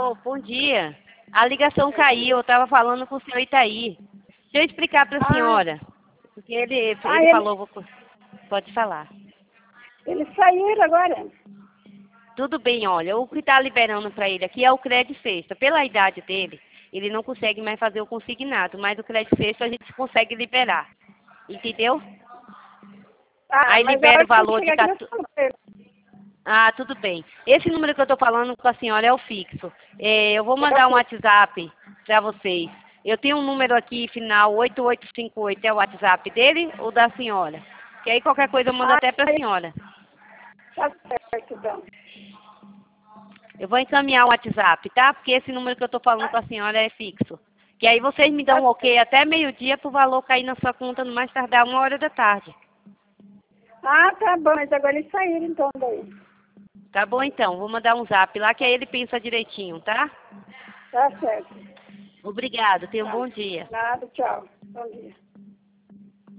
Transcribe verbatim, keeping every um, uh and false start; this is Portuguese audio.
Alô, bom dia. A ligação caiu, eu estava falando com o senhor Itaí. Deixa eu explicar para a Ah. senhora. Porque ele, ele Ah, ele- falou, vou- pode falar. Eles saíram agora. Tudo bem, olha, o que está liberando para ele aqui é o crédito sexta. Pela idade dele, ele não consegue mais fazer o consignado, mas o crédito sexta a gente consegue liberar. Entendeu? Ah, Aí mas libera agora o valor de chega aqui, eu quatorze. falo pra ele. Ah, tudo bem. Esse número que eu estou falando com a senhora é o fixo. É, eu vou mandar um WhatsApp para vocês. Eu tenho um número aqui, final oito oito cinco oito, é o WhatsApp dele ou da senhora? Que aí qualquer coisa eu mando Ah, até para a senhora. tá certo, então. Eu vou encaminhar o WhatsApp, tá? Porque esse número que eu estou falando com a senhora é fixo. Que aí vocês me dão um ok até meio-dia para o valor cair na sua conta no mais tardar uma hora da tarde. Ah, tá bom, mas agora eles saíram, então, daí. Tá bom então, vou mandar um zap lá que aí ele pensa direitinho, tá? Tá certo. Obrigado, tenha um Tá. bom dia. Nada, tchau. Bom dia.